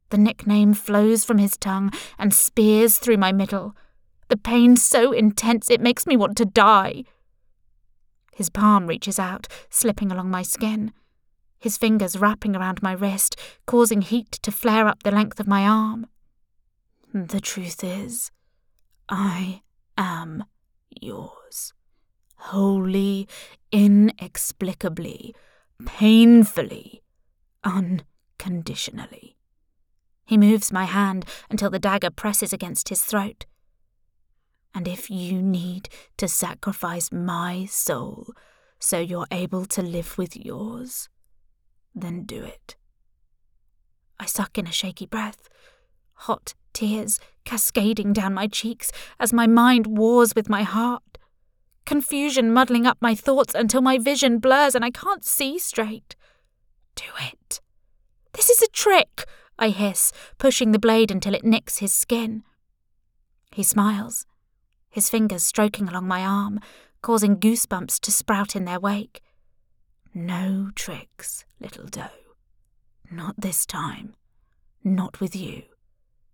The nickname flows from his tongue and spears through my middle. The pain so intense it makes me want to die. His palm reaches out, slipping along my skin. His fingers wrapping around my wrist, causing heat to flare up the length of my arm. The truth is, I am yours. Wholly, inexplicably, painfully, unconditionally. He moves my hand until the dagger presses against his throat. And if you need to sacrifice my soul so you're able to live with yours, then do it. I suck in a shaky breath, hot tears cascading down my cheeks as my mind wars with my heart. Confusion muddling up my thoughts until my vision blurs and I can't see straight. Do it. This is a trick, I hiss, pushing the blade until it nicks his skin. He smiles, his fingers stroking along my arm, causing goosebumps to sprout in their wake. No tricks, little doe. Not this time. Not with you.